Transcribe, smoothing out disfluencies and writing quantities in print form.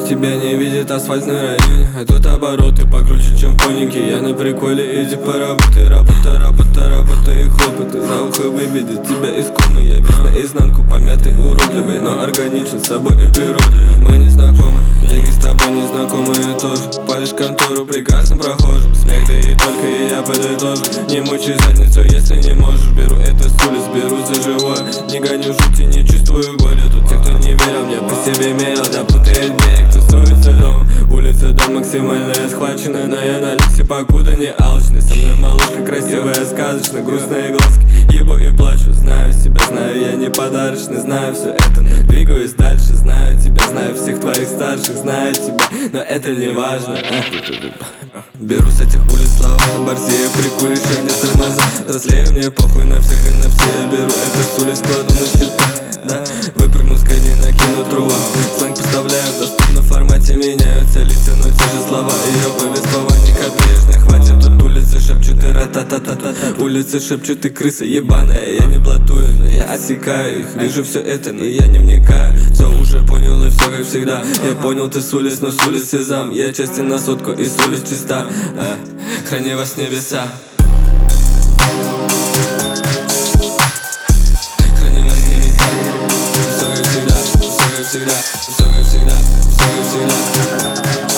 тебя не видит асфальтный район. А тут обороты покруче, чем фоники. Я на приколе, иди поработай. Работа и хлопоты. За ухо выведет тебя из комы. Я весь наизнанку помятый, уродливый, но органичен с собой и природой. Мы не знакомы, деньги с тобой не знакомые тоже. Палишь контору прекрасным прохожим. Смех ты и только, и я подытожу. Не мучай задницу, если не можешь. Беру это с улиц, беру за живое. Не гоню жути, не чувствую боли. Тут те, кто не верил мне, по себе мерил. Да путает берег, тусуется дом. Улица, дом максимально схвачена. Но я на люксе, покуда не алчный. Со мной малышка красивая, сказочно, грустные глазки. Ебу и плачу, знаю себя, знаю, я не подарочный. Знаю все это, но двигаюсь дальше. Знаю тебя, знаю всех твоих старших. Знаю тебя, но это не важно. Беру с этих улиц слова на борзе, прикуришь, я не тормоза. Взрослею, мне похуй на всех и на все. Я беру это с улиц, кладу на счета, да. Выпрыгну с кони, накину трува. Сленг поставляю в доступном формате. Меняются лица, но те же слова. Ее повествование копеечное. Хватит, тут улицы шепчут и ра-та-та-та-та. Улицы шепчут и крыса ебаная. Я не блатую, но я осекаю их. Вижу все это, но я не вникаю. Все уже понял и все как всегда. Я понял, ты с улиц, но с улиц сезам. Я честен на сотку и с улиц чиста. Храни вас небеса. Храни вас небеса. Все как всегда, все как всегда, все как всегда, все как всегда.